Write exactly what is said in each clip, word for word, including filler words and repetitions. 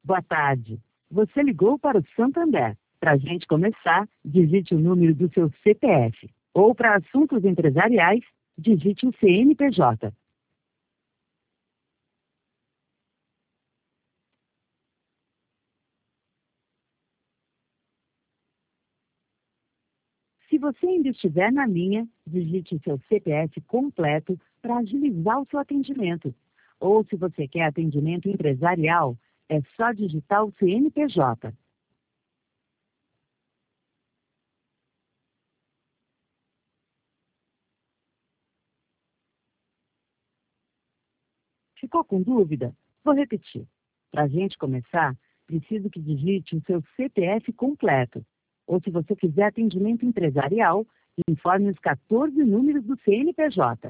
Boa tarde. Você ligou para o Santander. Para a gente começar, digite o número do seu C P F. Ou para assuntos empresariais, digite o C N P J. Se você ainda estiver na linha, digite o seu C P F completo para agilizar o seu atendimento. Ou se você quer atendimento empresarial, é só digitar o C N P J. Ficou com dúvida? Vou repetir. Para a gente começar, preciso que digite o seu C P F completo. Ou se você quiser atendimento empresarial, informe os quatorze números do C N P J.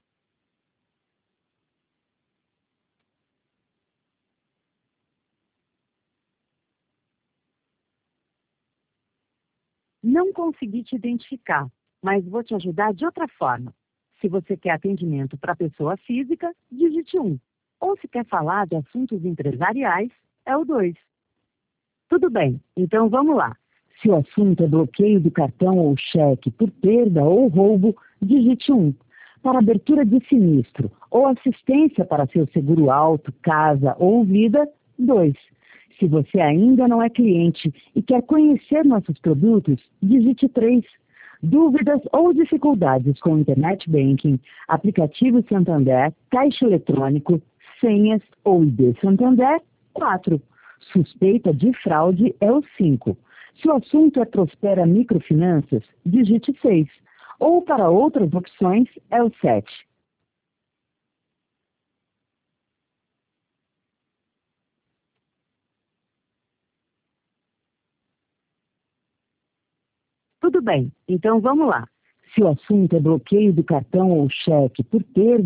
Não consegui te identificar, mas vou te ajudar de outra forma. Se você quer atendimento para pessoa física, digite um. Ou se quer falar de assuntos empresariais, é o dois. Tudo bem, então vamos lá. Se o assunto é bloqueio do cartão ou cheque por perda ou roubo, digite um. Para abertura de sinistro ou assistência para seu seguro auto, casa ou vida, dois. Se você ainda não é cliente e quer conhecer nossos produtos, digite três. Dúvidas ou dificuldades com Internet Banking, aplicativo Santander, caixa eletrônico, senhas ou I D Santander, quatro. Suspeita de fraude é o cinco. Se o assunto é Prospera Microfinanças, digite seis. Ou para outras opções, é o sete. Tudo bem, então vamos lá. Se o assunto é bloqueio do cartão ou cheque por perda